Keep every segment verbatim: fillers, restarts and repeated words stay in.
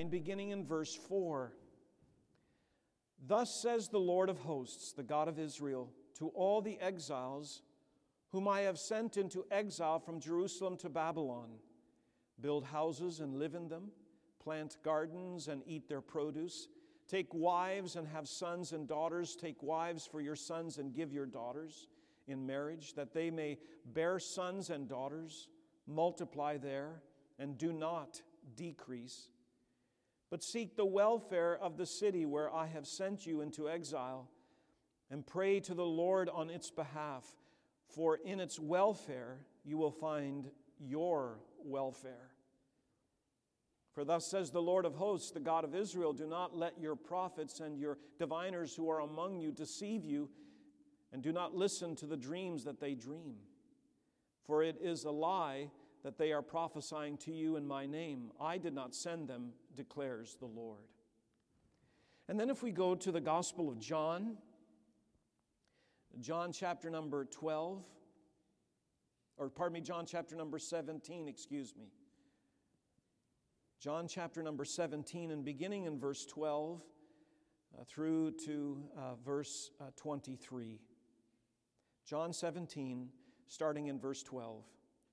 and beginning in verse four. Thus says the Lord of hosts, the God of Israel, to all the exiles whom I have sent into exile from Jerusalem to Babylon, build houses and live in them, plant gardens and eat their produce, take wives and have sons and daughters, take wives for your sons and give your daughters in marriage, that they may bear sons and daughters, multiply there, and do not decrease. But seek the welfare of the city where I have sent you into exile, and pray to the Lord on its behalf, for in its welfare you will find your welfare. For thus says the Lord of hosts, the God of Israel, do not let your prophets and your diviners who are among you deceive you, and do not listen to the dreams that they dream. For it is a lie that they are prophesying to you in my name. I did not send them, declares the Lord. And then if we go to the Gospel of John, John chapter number twelve, or pardon me, John chapter number seventeen, excuse me. John chapter number seventeen, and beginning in verse twelve uh, through to uh, verse uh, twenty-three. John seventeen, starting in verse twelve.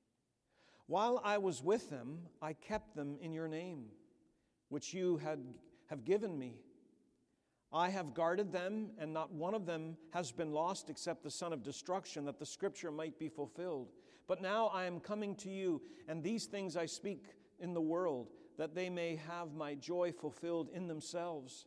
While I was with them, I kept them in your name, which you had have given me. I have guarded them, and not one of them has been lost except the son of destruction, that the scripture might be fulfilled. But now I am coming to you, and these things I speak in the world, that they may have my joy fulfilled in themselves.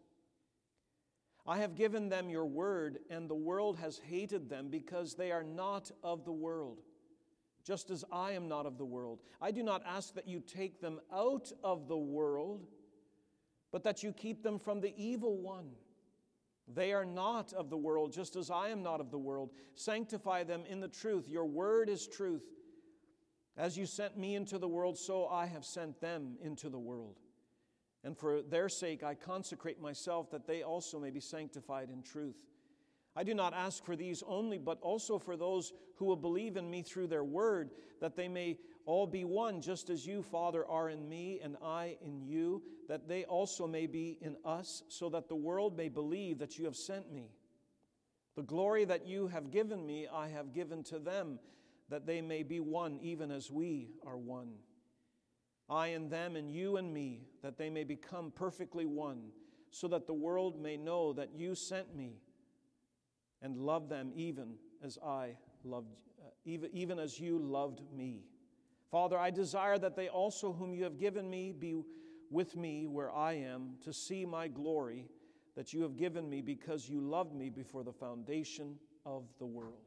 I have given them your word, and the world has hated them because they are not of the world, just as I am not of the world. I do not ask that you take them out of the world, but that you keep them from the evil one. They are not of the world, just as I am not of the world. Sanctify them in the truth. Your word is truth. As you sent me into the world, so I have sent them into the world. And for their sake I consecrate myself, that they also may be sanctified in truth. I do not ask for these only, but also for those who will believe in me through their word, that they may all be one, just as you, Father, are in me and I in you, that they also may be in us, so that the world may believe that you have sent me. The glory that you have given me, I have given to them, that they may be one, even as we are one. I and them, and you and me, that they may become perfectly one, so that the world may know that you sent me, and love them even as I loved, uh, even, even as you loved me. Father, I desire that they also whom you have given me be with me where I am, to see my glory that you have given me, because you loved me before the foundation of the world.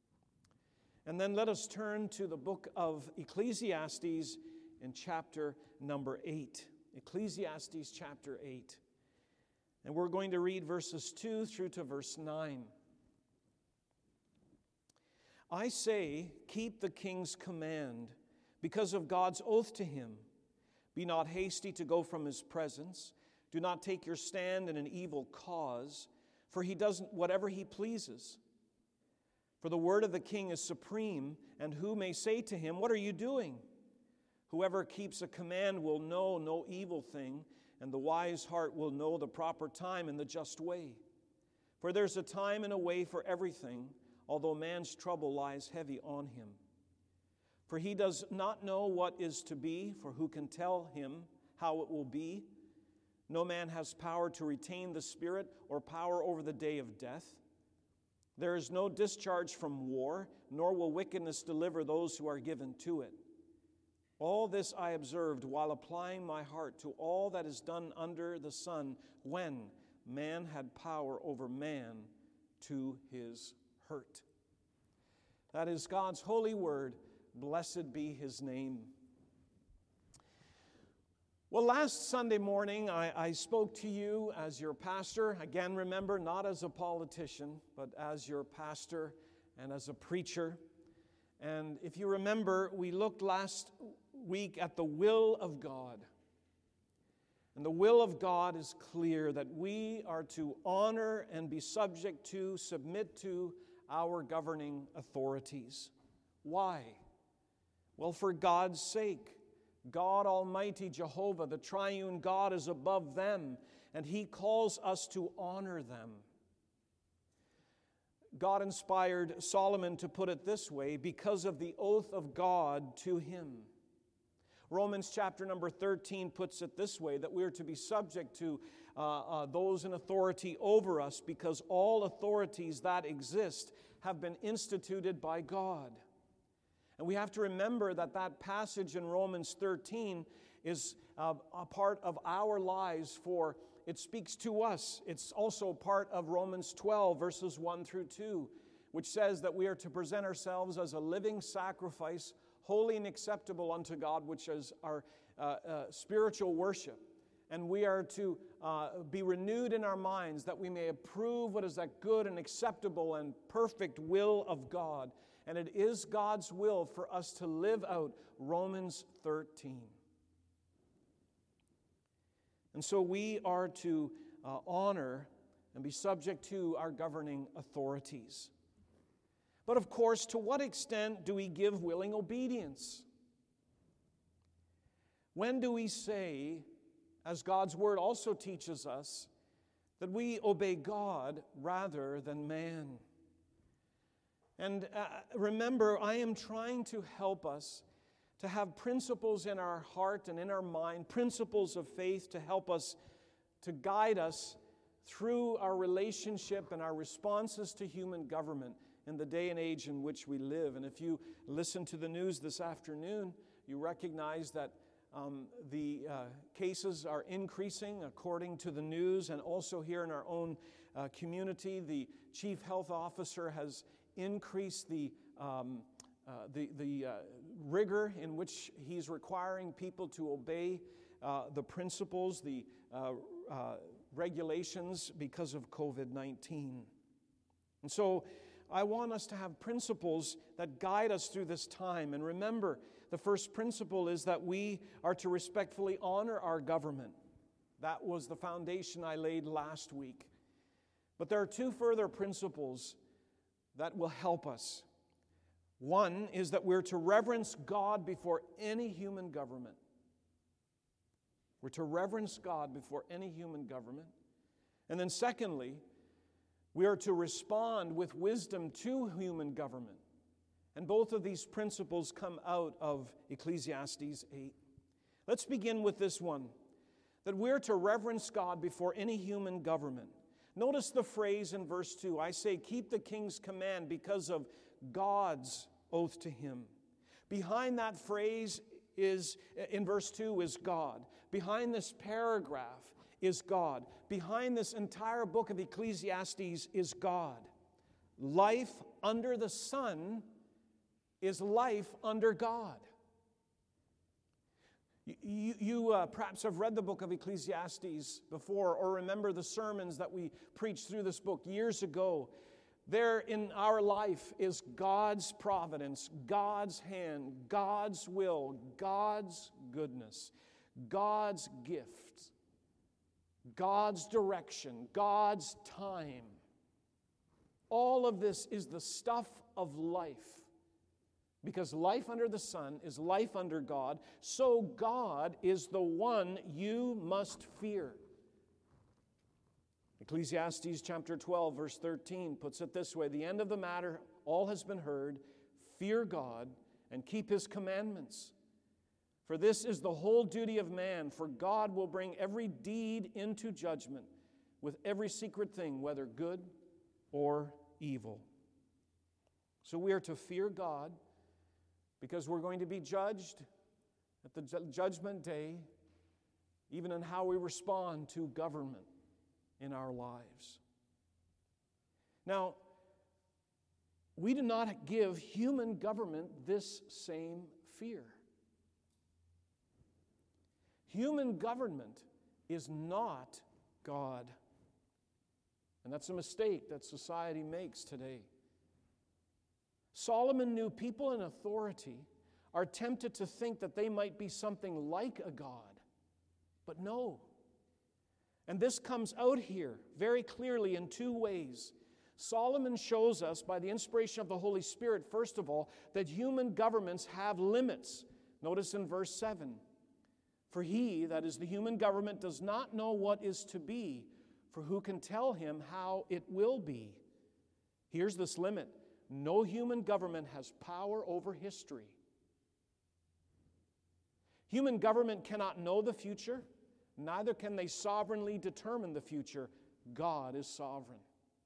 And then let us turn to the book of Ecclesiastes in chapter number eight. Ecclesiastes chapter eight. And we're going to read verses two through to verse nine. I say, keep the king's command, because of God's oath to him. Be not hasty to go from his presence. Do not take your stand in an evil cause, for he does whatever he pleases. For the word of the king is supreme, and who may say to him, what are you doing? Whoever keeps a command will know no evil thing, and the wise heart will know the proper time and the just way. For there's a time and a way for everything, although man's trouble lies heavy on him. For he does not know what is to be, for who can tell him how it will be? No man has power to retain the spirit or power over the day of death. There is no discharge from war, nor will wickedness deliver those who are given to it. All this I observed while applying my heart to all that is done under the sun, when man had power over man to his hurt. That is God's holy word. Blessed be his name. Well, last Sunday morning, I, I spoke to you as your pastor. Again, remember, not as a politician, but as your pastor and as a preacher. And if you remember, we looked last week at the will of God. And the will of God is clear, that we are to honor and be subject to, submit to our governing authorities. Why? Well, for God's sake. God Almighty, Jehovah, the triune God, is above them, and He calls us to honor them. God inspired Solomon to put it this way, because of the oath of God to him. Romans chapter number thirteen puts it this way, that we are to be subject to uh, uh, those in authority over us, because all authorities that exist have been instituted by God. And we have to remember that that passage in Romans thirteen is uh, a part of our lives, for it speaks to us. It's also part of Romans twelve, verses one through two, which says that we are to present ourselves as a living sacrifice, holy and acceptable unto God, which is our uh, uh, spiritual worship. And we are to uh, be renewed in our minds, that we may approve what is that good and acceptable and perfect will of God. And it is God's will for us to live out Romans thirteen. And so we are to uh, honor and be subject to our governing authorities. But of course, to what extent do we give willing obedience? When do we say, as God's Word also teaches us, that we obey God rather than man? And uh, remember, I am trying to help us to have principles in our heart and in our mind, principles of faith to help us, to guide us through our relationship and our responses to human government in the day and age in which we live. And if you listen to the news this afternoon, you recognize that um, the uh, cases are increasing according to the news, and also here in our own uh, community, the chief health officer has increased the um, uh, the, the uh, rigor in which he's requiring people to obey uh, the principles, the uh, uh, regulations because of covid nineteen. And so I want us to have principles that guide us through this time. And remember, the first principle is that we are to respectfully honor our government. That was the foundation I laid last week. But there are two further principles that will help us. One is that we're to reverence God before any human government. We're to reverence God before any human government. And then secondly, we are to respond with wisdom to human government. And both of these principles come out of Ecclesiastes eight. Let's begin with this one, that we're to reverence God before any human government. Notice the phrase in verse two. I say, keep the king's command because of God's oath to him. Behind that phrase is, in verse two, is God. Behind this paragraph is God. Behind this entire book of Ecclesiastes is God. Life under the sun is life under God. You, you uh, perhaps have read the book of Ecclesiastes before, or remember the sermons that we preached through this book years ago. There in our life is God's providence, God's hand, God's will, God's goodness, God's gift, God's direction, God's time. All of this is the stuff of life. Because life under the sun is life under God, so God is the one you must fear. Ecclesiastes chapter twelve, verse thirteen puts it this way, the end of the matter, all has been heard, fear God and keep His commandments. For this is the whole duty of man, for God will bring every deed into judgment with every secret thing, whether good or evil. So we are to fear God, because we're going to be judged at the ju- judgment day, even in how we respond to government in our lives. Now, we do not give human government this same fear. Human government is not God. And that's a mistake that society makes today. Solomon knew people in authority are tempted to think that they might be something like a God. But no. And this comes out here very clearly in two ways. Solomon shows us by the inspiration of the Holy Spirit, first of all, that human governments have limits. Notice in verse seven, For he, that is the human government, does not know what is to be, for who can tell him how it will be? Here's this limit. No human government has power over history. Human government cannot know the future, neither can they sovereignly determine the future. God is sovereign.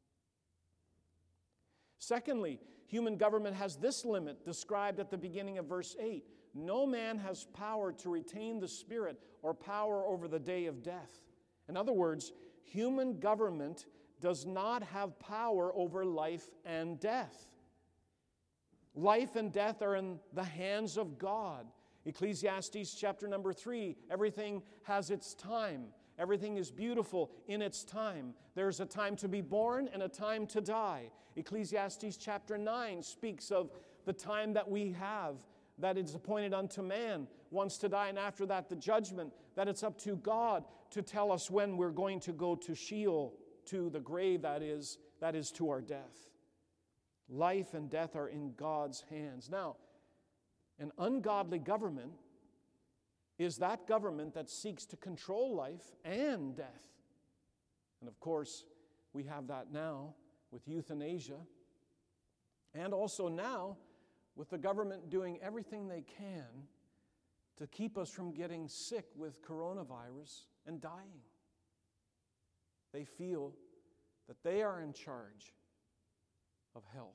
Secondly, human government has this limit described at the beginning of verse eight. No man has power to retain the Spirit or power over the day of death. In other words, human government does not have power over life and death. Life and death are in the hands of God. Ecclesiastes chapter number three, everything has its time. Everything is beautiful in its time. There's a time to be born and a time to die. Ecclesiastes chapter nine speaks of the time that we have, that it's appointed unto man once to die, and after that the judgment, that it's up to God to tell us when we're going to go to Sheol, to the grave, that is, that is to our death. Life and death are in God's hands. Now, an ungodly government is that government that seeks to control life and death. And of course, we have that now with euthanasia, and also now with the government doing everything they can to keep us from getting sick with coronavirus and dying. They feel that they are in charge of health.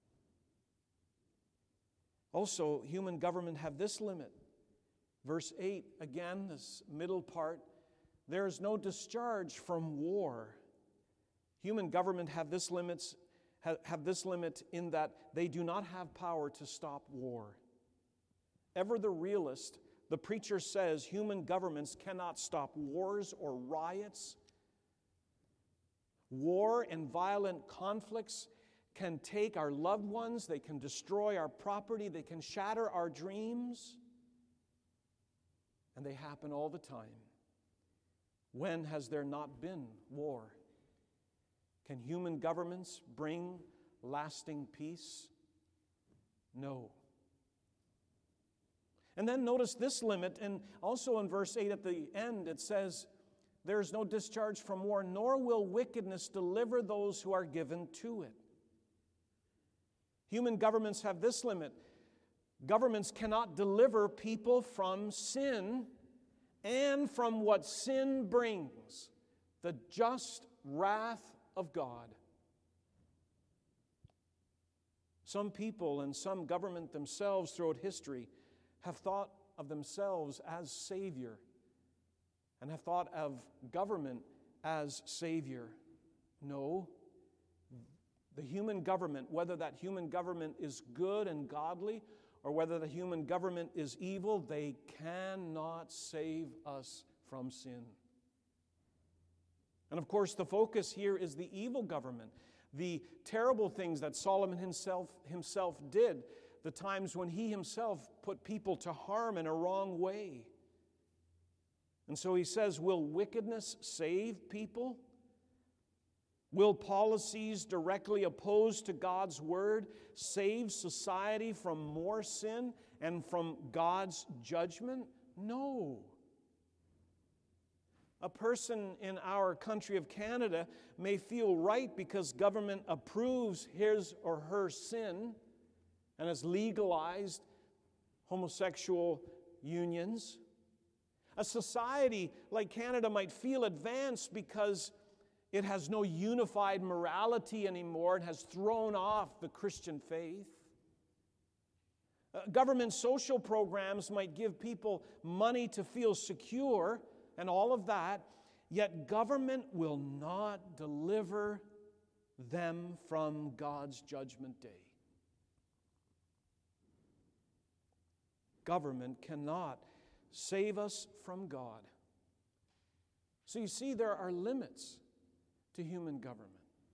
Also, human government have this limit. Verse eight, again, this middle part, there is no discharge from war. Human government have this limits have this limit in that they do not have power to stop war. Ever the realist, the preacher says human governments cannot stop wars or riots. War and violent conflicts can take our loved ones, they can destroy our property, they can shatter our dreams. And they happen all the time. When has there not been war? Can human governments bring lasting peace? No. And then notice this limit, and also in verse eight at the end it says, there is no discharge from war, nor will wickedness deliver those who are given to it. Human governments have this limit. Governments cannot deliver people from sin and from what sin brings, the just wrath of God. Some people and some government themselves throughout history have thought of themselves as Savior and have thought of government as Savior. No. The human government, whether that human government is good and godly or whether the human government is evil, they cannot save us from sin. And of course, the focus here is the evil government, the terrible things that Solomon himself, himself did, the times when he himself put people to harm in a wrong way. And so he says, will wickedness save people? Will policies directly opposed to God's word save society from more sin and from God's judgment? No. A person in our country of Canada may feel right because government approves his or her sin and has legalized homosexual unions. A society like Canada might feel advanced because it has no unified morality anymore and has thrown off the Christian faith. Uh, government social programs might give people money to feel secure and all of that, yet government will not deliver them from God's judgment day. Government cannot save us from God. So you see, there are limits to human government.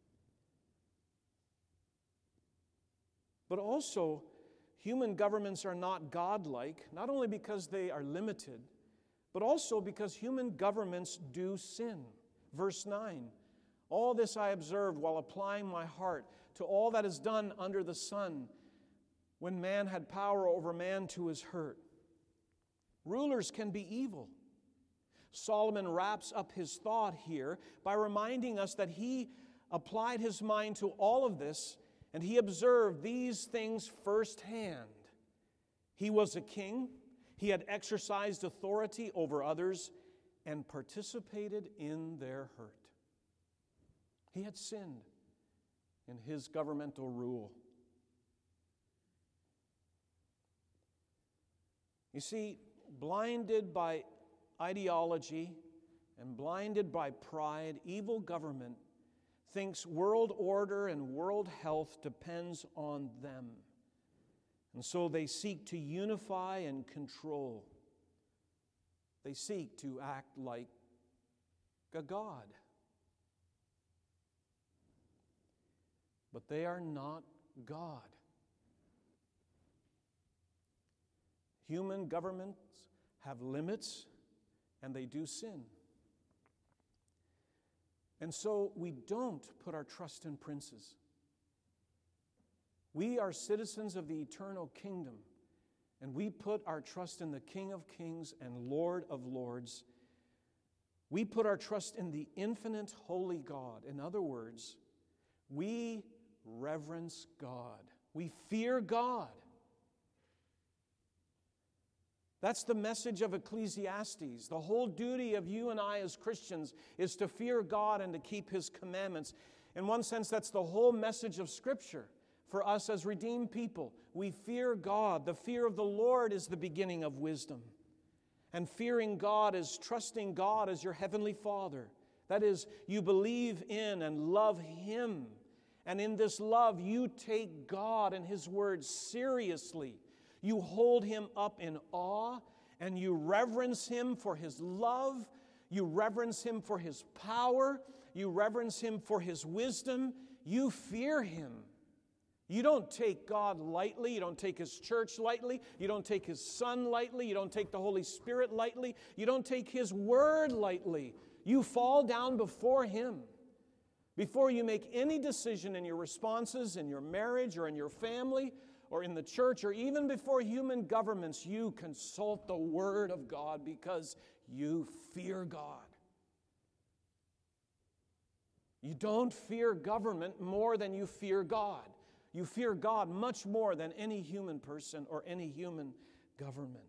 But also, human governments are not godlike, not only because they are limited, but also because human governments do sin. Verse nine, all this I observed while applying my heart to all that is done under the sun, when man had power over man to his hurt. Rulers can be evil. Solomon wraps up his thought here by reminding us that he applied his mind to all of this, and he observed these things firsthand. He was a king. He had exercised authority over others and participated in their hurt. He had sinned in his governmental rule. You see, blinded by ideology and blinded by pride, evil government thinks world order and world health depends on them. And so they seek to unify and control. They seek to act like a god. But they are not God. Human governments have limits, and they do sin. And so we don't put our trust in princes. We are citizens of the eternal kingdom, and we put our trust in the King of Kings and Lord of Lords. We put our trust in the infinite holy God. In other words, we reverence God. We fear God. That's the message of Ecclesiastes. The whole duty of you and I as Christians is to fear God and to keep His commandments. In one sense, that's the whole message of Scripture for us as redeemed people. We fear God. The fear of the Lord is the beginning of wisdom. And fearing God is trusting God as your heavenly Father. That is, you believe in and love Him. And in this love, you take God and His Word seriously. You hold Him up in awe, and you reverence Him for His love. You reverence Him for His power. You reverence Him for His wisdom. You fear Him. You don't take God lightly. You don't take His church lightly. You don't take His Son lightly. You don't take the Holy Spirit lightly. You don't take His Word lightly. You fall down before Him. Before you make any decision in your responses, in your marriage or in your family, or in the church, or even before human governments, you consult the Word of God because you fear God. You don't fear government more than you fear God. You fear God much more than any human person or any human government.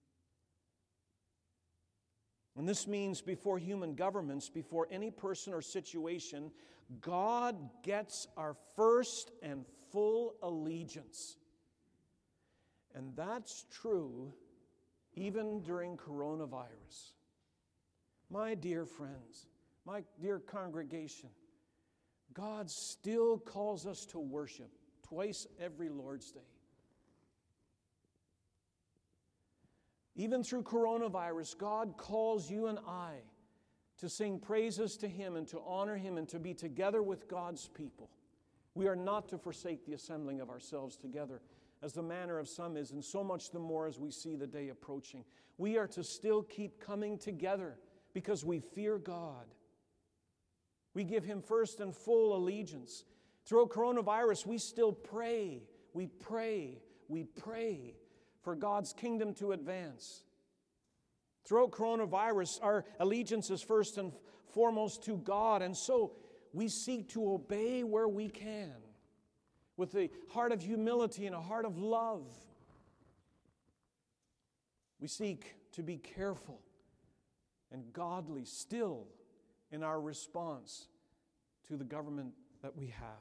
And this means before human governments, before any person or situation, God gets our first and full allegiance. And that's true even during coronavirus. My dear friends, my dear congregation, God still calls us to worship twice every Lord's Day. Even through coronavirus, God calls you and I to sing praises to Him and to honor Him and to be together with God's people. We are not to forsake the assembling of ourselves together, as the manner of some is, and so much the more as we see the day approaching. We are to still keep coming together because we fear God. We give Him first and full allegiance. Through coronavirus, we still pray, we pray, we pray for God's kingdom to advance. Throughout coronavirus, our allegiance is first and foremost to God, and so we seek to obey where we can, with a heart of humility and a heart of love. We seek to be careful and godly still in our response to the government that we have.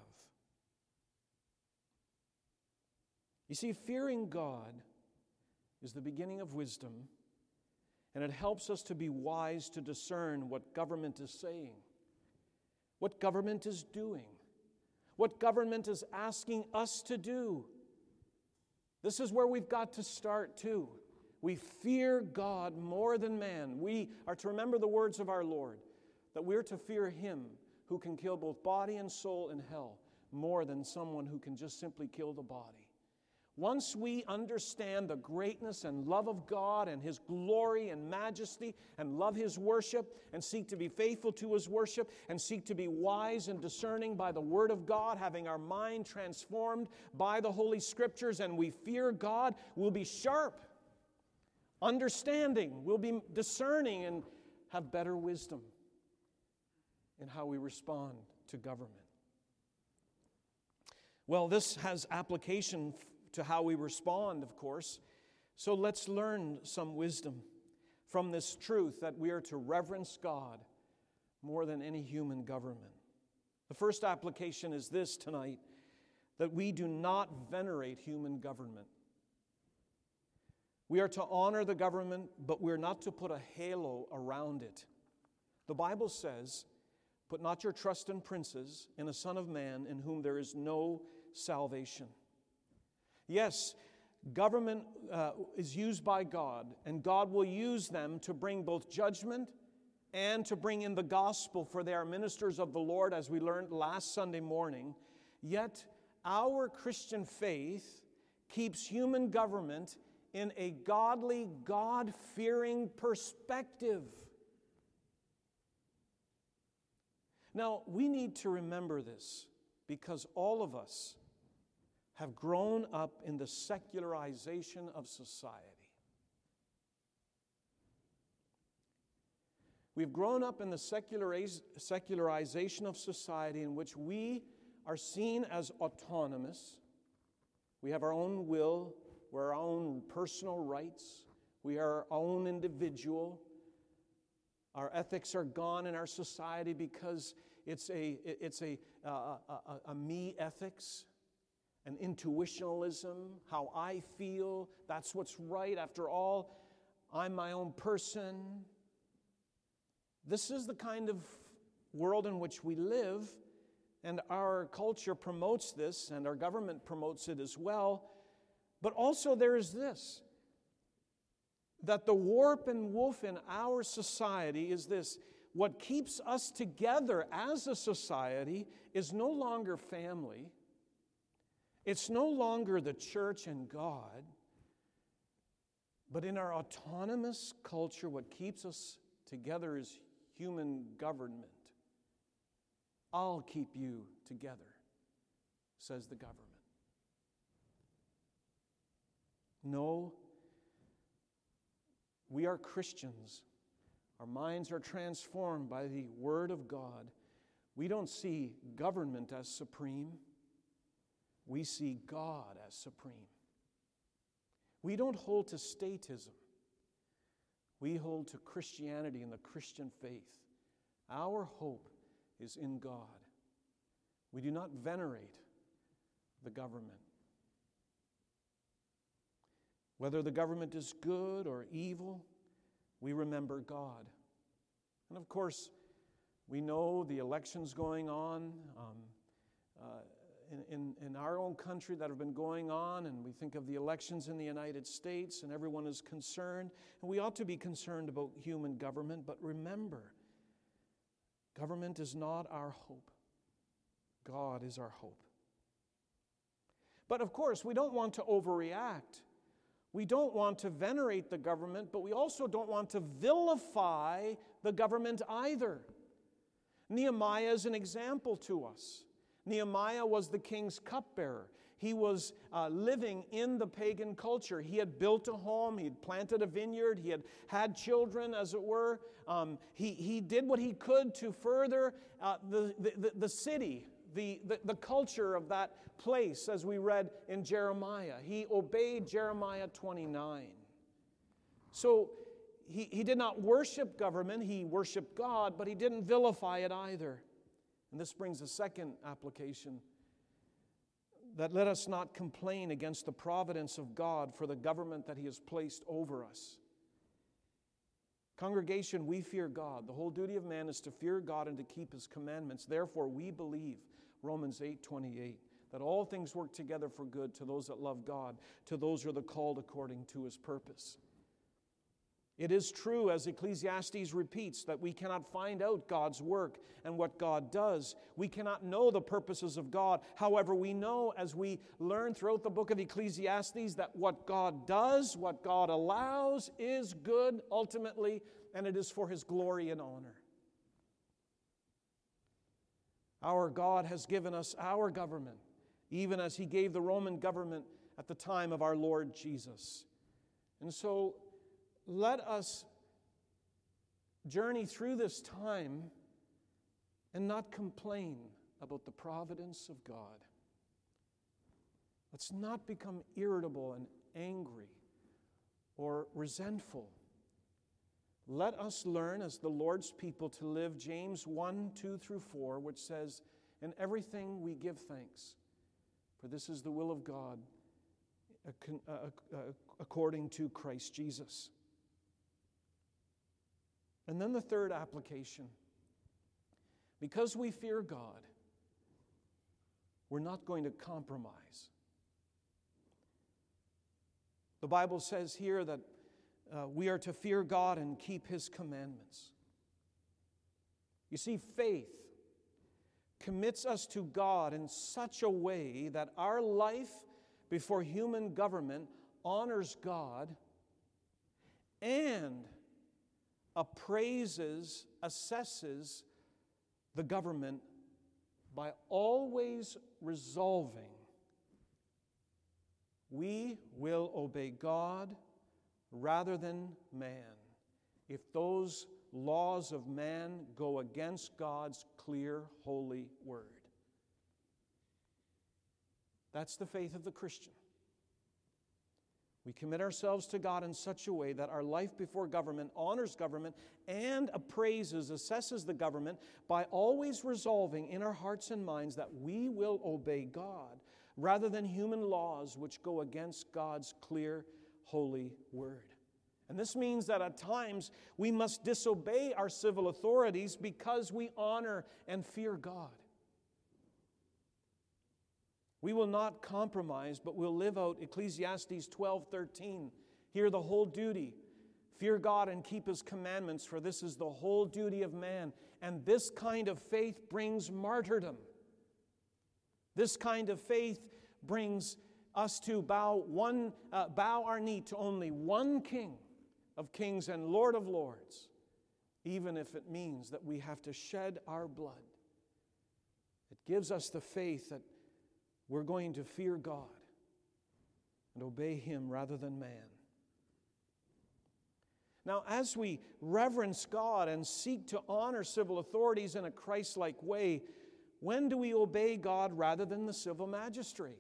You see, fearing God is the beginning of wisdom, and it helps us to be wise to discern what government is saying, what government is doing, what government is asking us to do. This is where we've got to start too. We fear God more than man. We are to remember the words of our Lord, that we're to fear Him who can kill both body and soul in hell more than someone who can just simply kill the body. Once we understand the greatness and love of God and His glory and majesty and love His worship and seek to be faithful to His worship and seek to be wise and discerning by the Word of God, having our mind transformed by the Holy Scriptures, and we fear God, we'll be sharp, understanding, we'll be discerning and have better wisdom in how we respond to government. Well, this has application to how we respond, of course. So let's learn some wisdom from this truth that we are to reverence God more than any human government. The first application is this tonight, that we do not venerate human government. We are to honor the government, but we're not to put a halo around it. The Bible says, "Put not your trust in princes, in a son of man in whom there is no salvation." Yes, government uh, is used by God, and God will use them to bring both judgment and to bring in the gospel, for they are ministers of the Lord, as we learned last Sunday morning. Yet, our Christian faith keeps human government in a godly, God-fearing perspective. Now, we need to remember this because all of us have grown up in the secularization of society. We've grown up in the seculariz- secularization of society in which we are seen as autonomous. We have our own will, we're our own personal rights, we are our own individual. Our ethics are gone in our society because it's a, it's a, a, a, a me ethics, an intuitionalism, how I feel, that's what's right. After all, I'm my own person. This is the kind of world in which we live, and our culture promotes this, and our government promotes it as well. But also there is this, that the warp and woof in our society is this: what keeps us together as a society is no longer family. It's no longer the church and God. But in our autonomous culture, what keeps us together is human government. I'll keep you together, says the government. No, we are Christians. Our minds are transformed by the Word of God. We don't see government as supreme. We see God as supreme. We don't hold to statism. We hold to Christianity and the Christian faith. Our hope is in God. We do not venerate the government. Whether the government is good or evil, we remember God. And of course, we know the elections going on um, uh, in, in, in our own country that have been going on, and we think of the elections in the United States, and everyone is concerned. And we ought to be concerned about human government, but remember, government is not our hope. God is our hope. But of course, we don't want to overreact. We don't want to venerate the government, but we also don't want to vilify the government either. Nehemiah is an example to us. Nehemiah was the king's cupbearer. He was uh, living in the pagan culture. He had built a home. He had planted a vineyard. He had had children, as it were. Um, he, he did what he could to further uh, the, the, the city, the, the, the culture of that place, as we read in Jeremiah. He obeyed Jeremiah twenty-nine. So he, he did not worship government. He worshiped God, but he didn't vilify it either. And this brings a second application, that let us not complain against the providence of God for the government that He has placed over us. Congregation, we fear God. The whole duty of man is to fear God and to keep His commandments. Therefore, we believe, Romans eight twenty-eight, that all things work together for good to those that love God, to those who are the called according to His purpose. It is true, as Ecclesiastes repeats, that we cannot find out God's work and what God does. We cannot know the purposes of God. However, we know, as we learn throughout the book of Ecclesiastes, that what God does, what God allows, is good ultimately, and it is for His glory and honor. Our God has given us our government, even as He gave the Roman government at the time of our Lord Jesus. And so, let us journey through this time and not complain about the providence of God. Let's not become irritable and angry or resentful. Let us learn as the Lord's people to live James one, two through four, which says, "In everything we give thanks, for this is the will of God according to Christ Jesus." And then the third application. Because we fear God, we're not going to compromise. The Bible says here that uh, we are to fear God and keep His commandments. You see, faith commits us to God in such a way that our life before human government honors God and appraises, assesses the government by always resolving we will obey God rather than man if those laws of man go against God's clear, holy word. That's the faith of the Christian. We commit ourselves to God in such a way that our life before government honors government and appraises, assesses the government by always resolving in our hearts and minds that we will obey God rather than human laws which go against God's clear, holy word. And this means that at times we must disobey our civil authorities because we honor and fear God. We will not compromise, but we'll live out Ecclesiastes twelve thirteen. Hear the whole duty. Fear God and keep His commandments, for this is the whole duty of man. And this kind of faith brings martyrdom. This kind of faith brings us to bow one, uh, bow our knee to only one King of kings and Lord of lords, even if it means that we have to shed our blood. It gives us the faith that we're going to fear God and obey Him rather than man. Now, as we reverence God and seek to honor civil authorities in a Christ-like way, when do we obey God rather than the civil magistrate?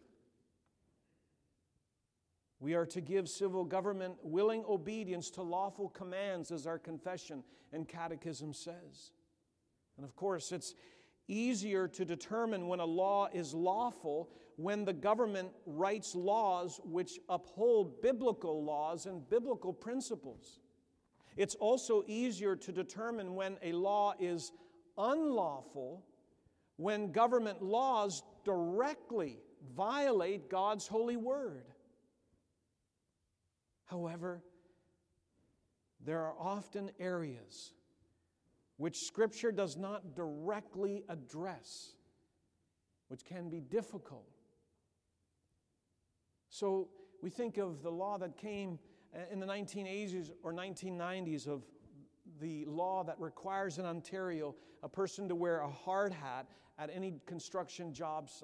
We are to give civil government willing obedience to lawful commands, as our confession and catechism says. And of course, it's easier to determine when a law is lawful when the government writes laws which uphold biblical laws and biblical principles. It's also easier to determine when a law is unlawful when government laws directly violate God's holy word. However, there are often areas which Scripture does not directly address, which can be difficult. So we think of the law that came in the nineteen eighties or nineteen nineties of the law that requires in Ontario a person to wear a hard hat at any construction job site.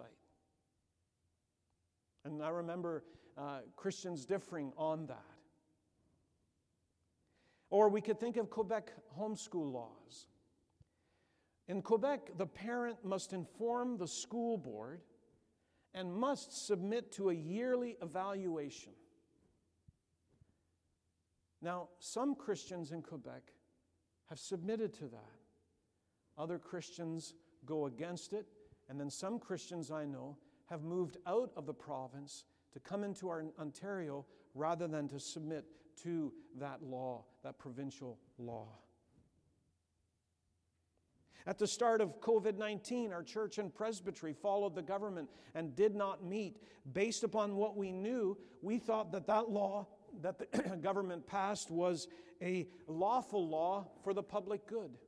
And I remember uh, Christians differing on that. Or we could think of Quebec homeschool laws. In Quebec, the parent must inform the school board and must submit to a yearly evaluation. Now, some Christians in Quebec have submitted to that. Other Christians go against it, and then some Christians I know have moved out of the province to come into our Ontario rather than to submit to that law, that provincial law. At the start of covid nineteen, our church and presbytery followed the government and did not meet. Based upon what we knew, we thought that that law that the government passed was a lawful law for the public good.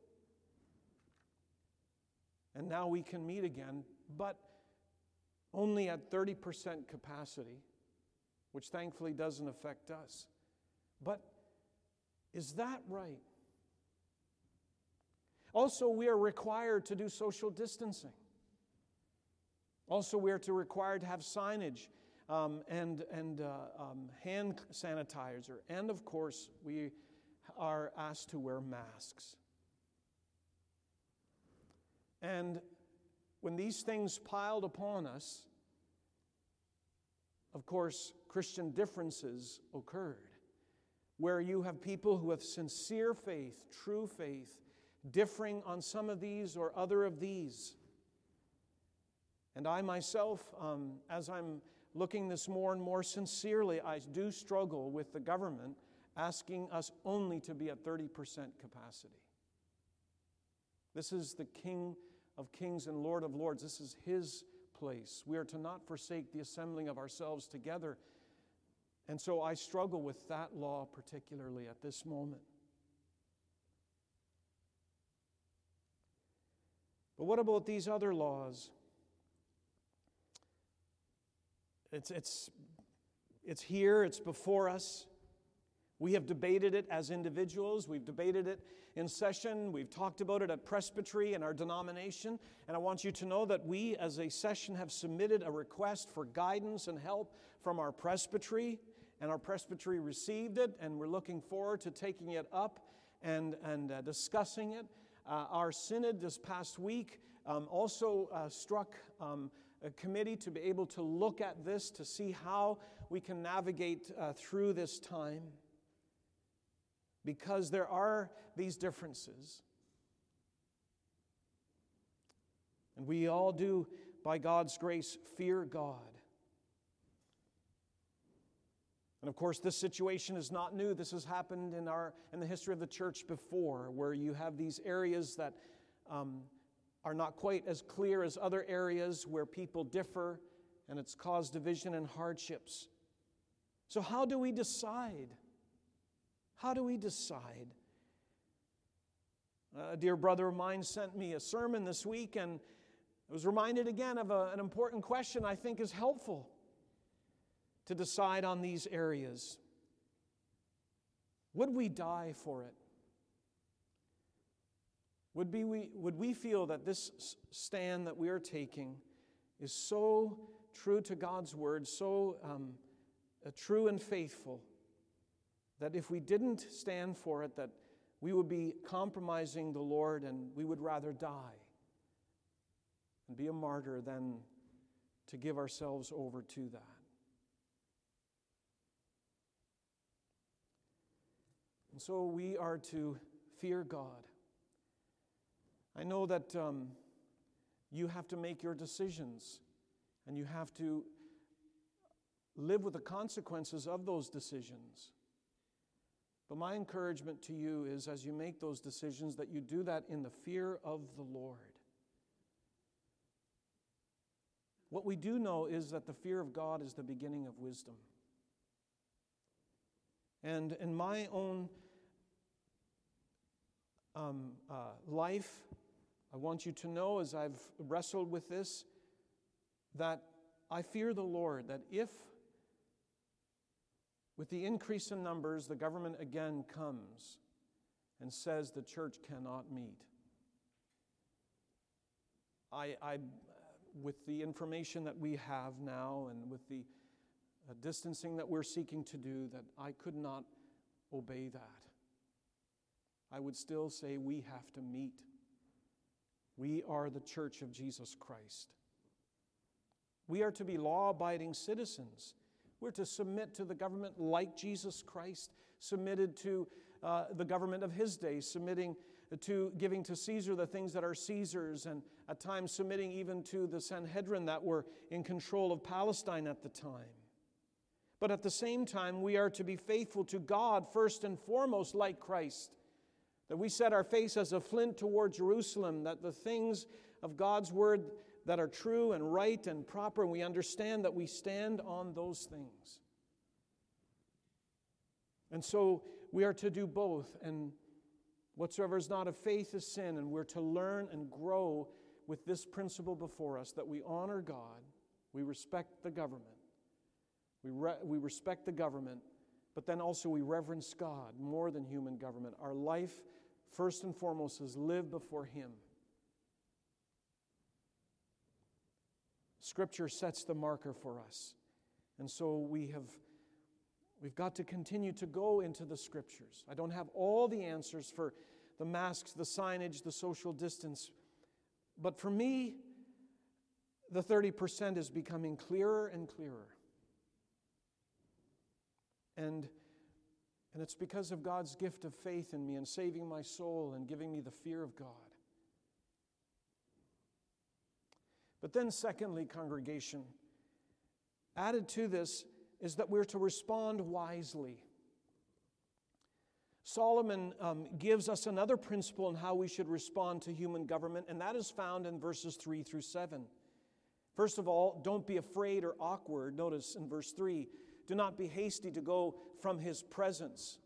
And now we can meet again, but only at thirty percent capacity, which thankfully doesn't affect us. But is that right? Also, we are required to do social distancing. Also, we are to required to have signage um, and, and uh, um, hand sanitizer. And of course, we are asked to wear masks. And when these things piled upon us, of course, Christian differences occurred, where you have people who have sincere faith, true faith, differing on some of these or other of these. And I myself, um, as I'm looking this more and more sincerely, I do struggle with the government asking us only to be at thirty percent capacity. This is the King of Kings and Lord of Lords. This is His place. We are to not forsake the assembling of ourselves together. And so I struggle with that law particularly at this moment. But what about these other laws? It's, it's, it's here, it's before us. We have debated it as individuals. We've debated it in session. We've talked about it at presbytery and our denomination. And I want you to know that we as a session have submitted a request for guidance and help from our presbytery. And our presbytery received it, and we're looking forward to taking it up and, and uh, discussing it. Uh, our synod this past week um, also uh, struck um, a committee to be able to look at this, to see how we can navigate uh, through this time. Because there are these differences. And we all do, by God's grace, fear God. And of course, this situation is not new. This has happened in our in the history of the church before, where you have these areas that um, are not quite as clear as other areas where people differ, and it's caused division and hardships. So how do we decide? How do we decide? A dear brother of mine sent me a sermon this week, and I was reminded again of a, an important question I think is helpful to decide on these areas. Would we die for it? Would, be we, would we feel that this stand that we are taking is so true to God's Word, so um, uh, true and faithful, that if we didn't stand for it, that we would be compromising the Lord and we would rather die and be a martyr than to give ourselves over to that? And so we are to fear God. I know that um, you have to make your decisions, and you have to live with the consequences of those decisions. But my encouragement to you is, as you make those decisions, that you do that in the fear of the Lord. What we do know is that the fear of God is the beginning of wisdom. And in my own um, uh, life, I want you to know, as I've wrestled with this, that I fear the Lord, that if, with the increase in numbers, the government again comes and says the church cannot meet, I, I with the information that we have now and with the uh, distancing that we're seeking to do, that I could not obey that. I would still say we have to meet. We are the church of Jesus Christ. We are to be law-abiding citizens. We're to submit to the government like Jesus Christ submitted to uh, the government of his day, submitting to giving to Caesar the things that are Caesar's, and at times submitting even to the Sanhedrin that were in control of Palestine at the time. But at the same time, we are to be faithful to God first and foremost, like Christ. That we set our face as a flint toward Jerusalem, that the things of God's word that are true and right and proper, we understand that we stand on those things. And so we are to do both, and whatsoever is not of faith is sin, and we're to learn and grow with this principle before us, that we honor God, we respect the government, we, re- we respect the government, but then also we reverence God more than human government. Our life, first and foremost, is live before Him. Scripture sets the marker for us. And so we have We've got to continue to go into the Scriptures. I don't have all the answers for the masks, the signage, the social distance. But for me, the thirty percent is becoming clearer and clearer. And, and it's because of God's gift of faith in me and saving my soul and giving me the fear of God. But then secondly, congregation, added to this is that we're to respond wisely. Solomon um, gives us another principle in how we should respond to human government, and that is found in verses three through seven. First of all, don't be afraid or awkward. Notice in verse three, do not be hasty to go from His presence.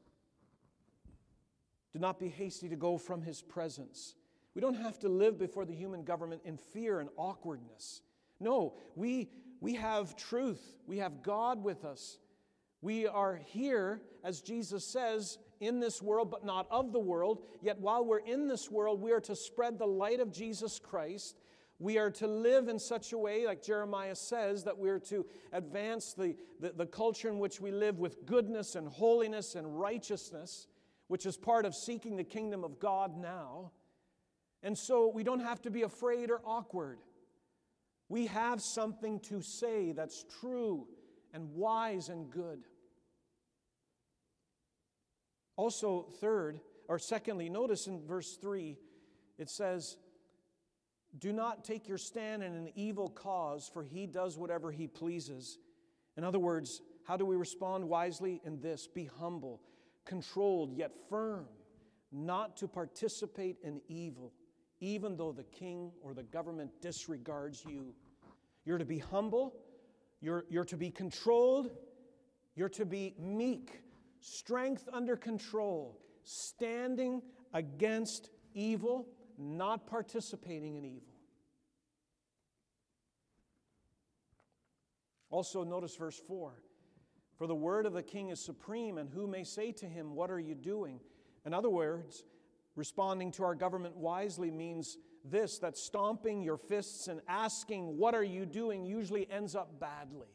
Do not be hasty to go from His presence. We don't have to live before the human government in fear and awkwardness. No, we, we have truth. We have God with us. We are here, as Jesus says, in this world, but not of the world. Yet while we're in this world, we are to spread the light of Jesus Christ. We are to live in such a way, like Jeremiah says, that we're to advance the, the, the culture in which we live with goodness and holiness and righteousness, which is part of seeking the kingdom of God now. And so we don't have to be afraid or awkward. We have something to say that's true and wise and good. Also, third, or secondly, notice in verse three, it says, do not take your stand in an evil cause, for he does whatever he pleases. In other words, how do we respond wisely in this? Be humble, controlled, yet firm, not to participate in evil, even though the king or the government disregards you. You're to be humble, you're, you're to be controlled, you're to be meek, strength under control, standing against evil, not participating in evil. Also, notice verse four. For the word of the king is supreme, and who may say to him, what are you doing? In other words, responding to our government wisely means this, that stomping your fists and asking, what are you doing, usually ends up badly.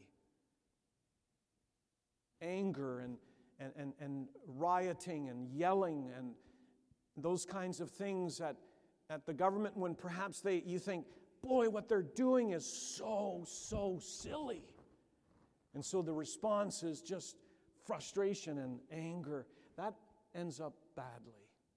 Anger and, and, and, and rioting and yelling and those kinds of things at, at the government when perhaps they you think, boy, what they're doing is so, so silly. And so the response is just frustration and anger. That ends up badly.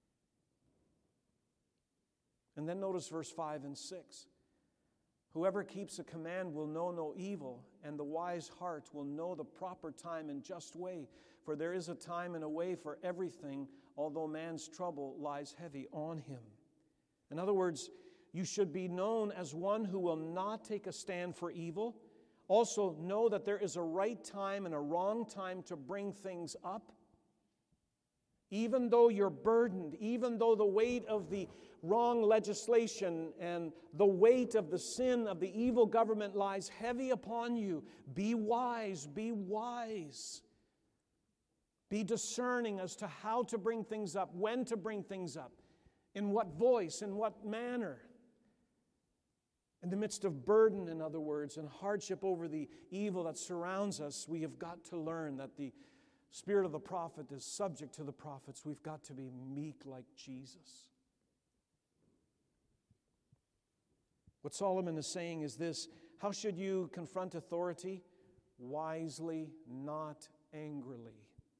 And then notice verse five and six. Whoever keeps a command will know no evil, and the wise heart will know the proper time and just way. For there is a time and a way for everything, although man's trouble lies heavy on him. In other words, you should be known as one who will not take a stand for evil. Also, know that there is a right time and a wrong time to bring things up. Even though you're burdened, even though the weight of the wrong legislation and the weight of the sin of the evil government lies heavy upon you, be wise, be wise. Be discerning as to how to bring things up, when to bring things up, in what voice, in what manner. In the midst of burden, in other words, and hardship over the evil that surrounds us, we have got to learn that the spirit of the prophet is subject to the prophets. We've got to be meek like Jesus. What Solomon is saying is this: how should you confront authority? Wisely, not angrily.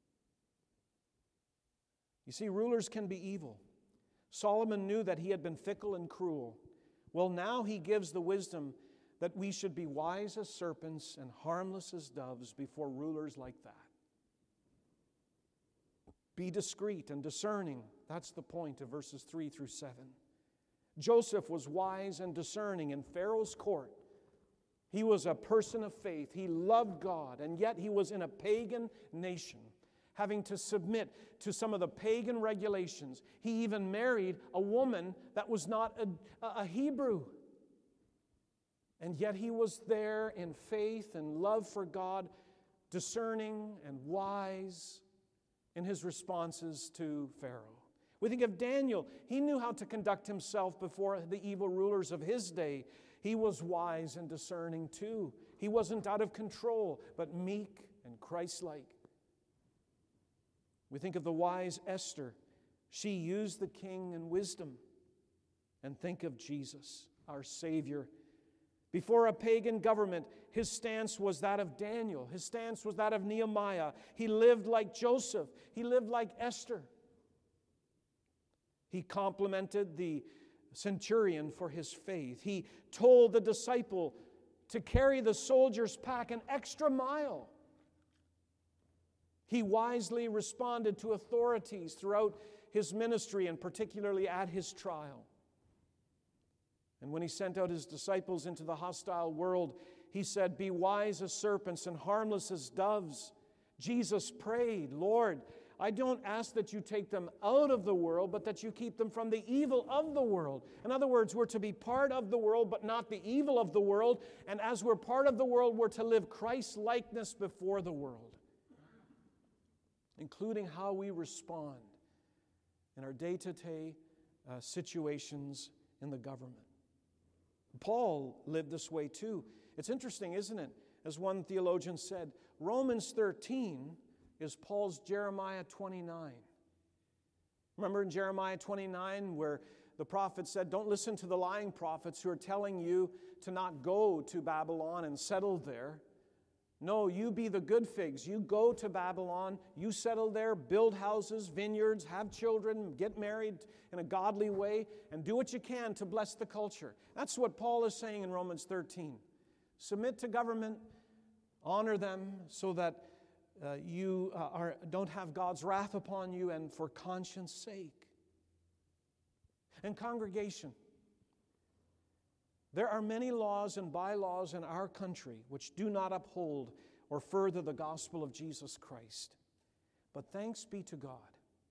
You see, rulers can be evil. Solomon knew that he had been fickle and cruel. Well, now he gives the wisdom that we should be wise as serpents and harmless as doves before rulers like that. Be discreet and discerning. That's the point of verses three through seven. Joseph was wise and discerning in Pharaoh's court. He was a person of faith. He loved God, and yet he was in a pagan nation, having to submit to some of the pagan regulations. He even married a woman that was not a, a Hebrew. And yet he was there in faith and love for God, discerning and wise in his responses to Pharaoh. We think of Daniel. He knew how to conduct himself before the evil rulers of his day. He was wise and discerning too. He wasn't out of control, but meek and Christ-like. We think of the wise Esther. She used the king in wisdom. And think of Jesus, our Savior. Before a pagan government, his stance was that of Daniel. His stance was that of Nehemiah. He lived like Joseph. He lived like Esther. He complimented the centurion for his faith. He told the disciple to carry the soldier's pack an extra mile. He wisely responded to authorities throughout his ministry and particularly at his trial. And when he sent out his disciples into the hostile world, he said, "Be wise as serpents and harmless as doves." Jesus prayed, "Lord, I don't ask that you take them out of the world, but that you keep them from the evil of the world." In other words, we're to be part of the world, but not the evil of the world. And as we're part of the world, we're to live Christ-likeness before the world, including how we respond in our day-to-day uh, situations in the government. Paul lived this way too. It's interesting, isn't it? As one theologian said, Romans thirteen is Paul's Jeremiah twenty-nine. Remember in Jeremiah twenty-nine where the prophet said, "Don't listen to the lying prophets who are telling you to not go to Babylon and settle there. No, you be the good figs. You go to Babylon, you settle there, build houses, vineyards, have children, get married in a godly way, and do what you can to bless the culture." That's what Paul is saying in Romans thirteen. Submit to government, honor them so that uh, you uh, are, don't have God's wrath upon you, and for conscience sake. And congregation, there are many laws and bylaws in our country which do not uphold or further the gospel of Jesus Christ. But thanks be to God,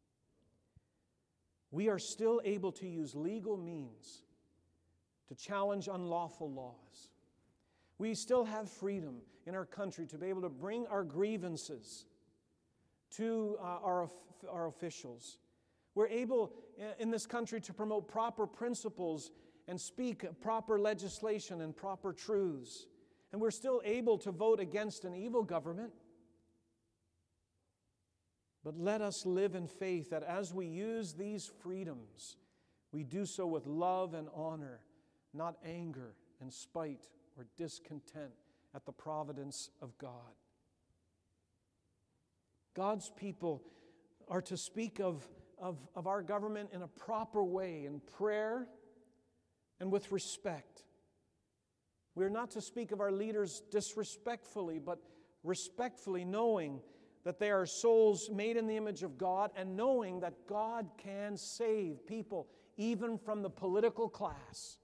we are still able to use legal means to challenge unlawful laws. We still have freedom in our country to be able to bring our grievances to uh, our, our officials. We're able in this country to promote proper principles and speak proper legislation and proper truths. And we're still able to vote against an evil government. But let us live in faith that as we use these freedoms, we do so with love and honor, not anger and spite or discontent at the providence of God. God's people are to speak of, of, of our government in a proper way, in prayer and with respect. We are not to speak of our leaders disrespectfully, but respectfully, knowing that they are souls made in the image of God and knowing that God can save people even from the political class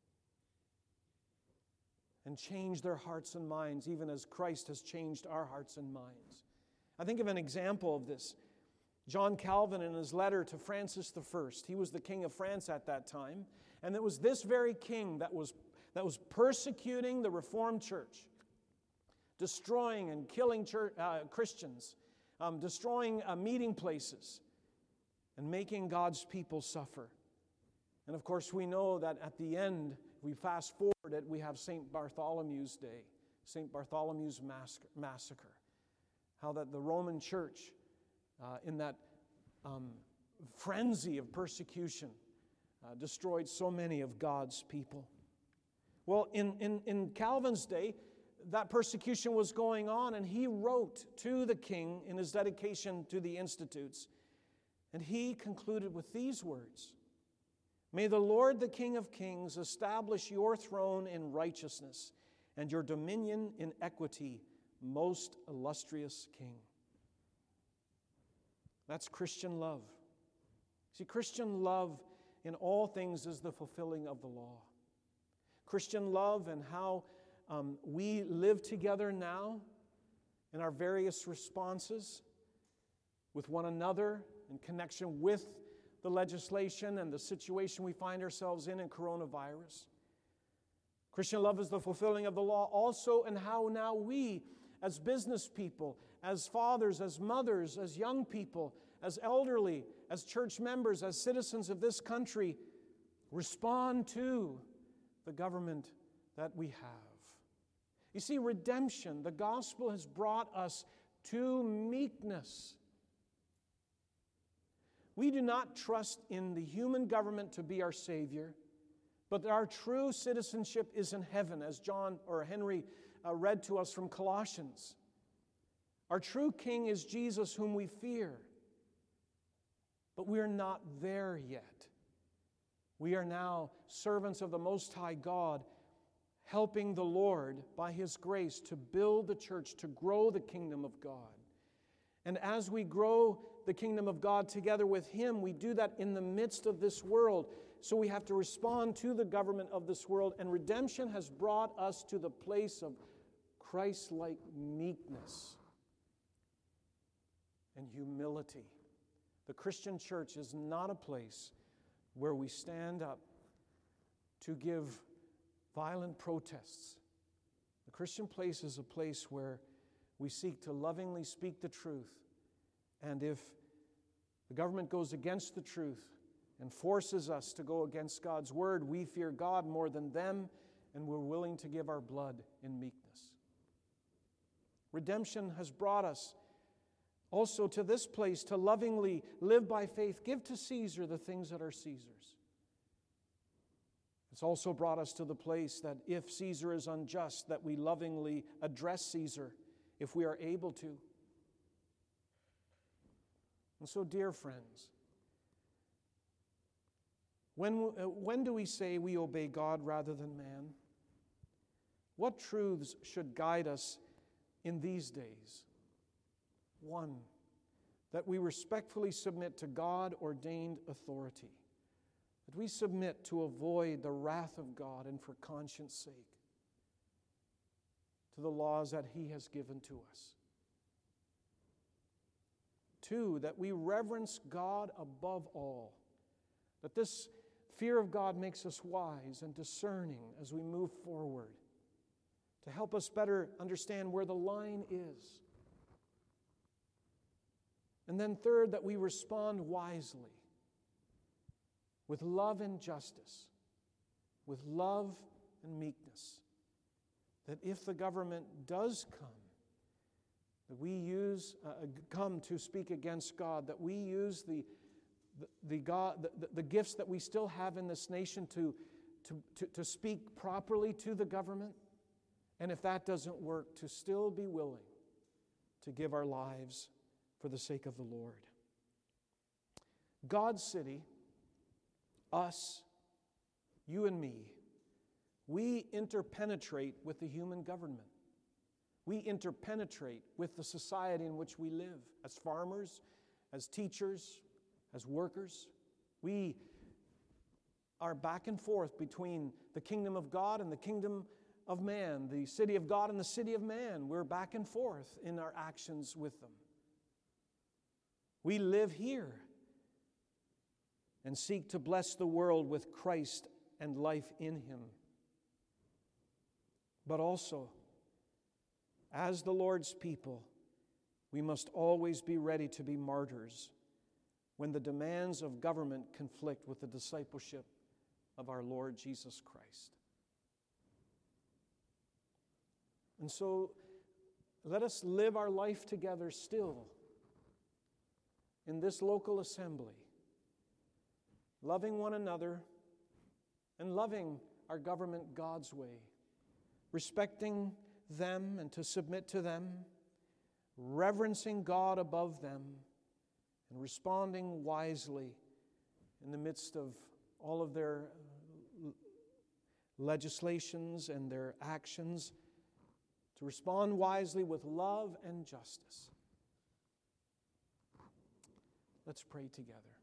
and change their hearts and minds, even as Christ has changed our hearts and minds. I think of an example of this. John Calvin, in his letter to Francis the First, he was the king of France at that time, and it was this very king that was, that was persecuting the Reformed Church, destroying and killing church, uh, Christians, um, destroying uh, meeting places, and making God's people suffer. And of course, we know that at the end, if we fast forward it, we have Saint Bartholomew's Day, Saint Bartholomew's Massacre. How that the Roman Church, uh, in that um, frenzy of persecution, uh, destroyed so many of God's people. Well, in, in, in Calvin's day, that persecution was going on, and he wrote to the king in his dedication to the Institutes, and he concluded with these words: "May the Lord, the King of Kings, establish your throne in righteousness and your dominion in equity, most illustrious King." That's Christian love. See, Christian love in all things is the fulfilling of the law. Christian love and how um, we live together now in our various responses with one another in connection with the legislation and the situation we find ourselves in in coronavirus. Christian love is the fulfilling of the law also in how now we, as business people, as fathers, as mothers, as young people, as elderly, as church members, as citizens of this country, respond to the government that we have. You see, redemption, the gospel has brought us to meekness. We do not trust in the human government to be our Savior, but our true citizenship is in heaven, as John or Henry uh, read to us from Colossians. Our true King is Jesus, whom we fear. But we are not there yet. We are now servants of the Most High God, helping the Lord by His grace to build the church, to grow the kingdom of God. And as we grow the kingdom of God together with Him, we do that in the midst of this world. So we have to respond to the government of this world. And redemption has brought us to the place of Christ-like meekness and humility. The Christian church is not a place where we stand up to give violent protests. The Christian place is a place where we seek to lovingly speak the truth. And if the government goes against the truth and forces us to go against God's word, we fear God more than them, and we're willing to give our blood in meekness. Redemption has brought us also to this place to lovingly live by faith. Give to Caesar the things that are Caesar's. It's also brought us to the place that if Caesar is unjust, that we lovingly address Caesar if we are able to. And so, dear friends, when, uh, when do we say we obey God rather than man? What truths should guide us in these days? One, that we respectfully submit to God-ordained authority, that we submit to avoid the wrath of God and for conscience sake to the laws that He has given to us. Two, that we reverence God above all, that this fear of God makes us wise and discerning as we move forward, to help us better understand where the line is. And then third, that we respond wisely with love and justice, with love and meekness. That if the government does come, that we use, uh, come to speak against God, that we use the, the, the, God, the, the gifts that we still have in this nation to, to, to, to speak properly to the government. And if that doesn't work, to still be willing to give our lives for the sake of the Lord. God's city, us, you and me, we interpenetrate with the human government. We interpenetrate with the society in which we live as farmers, as teachers, as workers. We are back and forth between the kingdom of God and the kingdom of man, the city of God and the city of man. We're back and forth in our actions with them. We live here and seek to bless the world with Christ and life in Him. But also, as the Lord's people, we must always be ready to be martyrs when the demands of government conflict with the discipleship of our Lord Jesus Christ. And so, let us live our life together still in this local assembly, loving one another and loving our government God's way, respecting them and to submit to them, reverencing God above them, and responding wisely in the midst of all of their legislations and their actions, to respond wisely with love and justice. Let's pray together.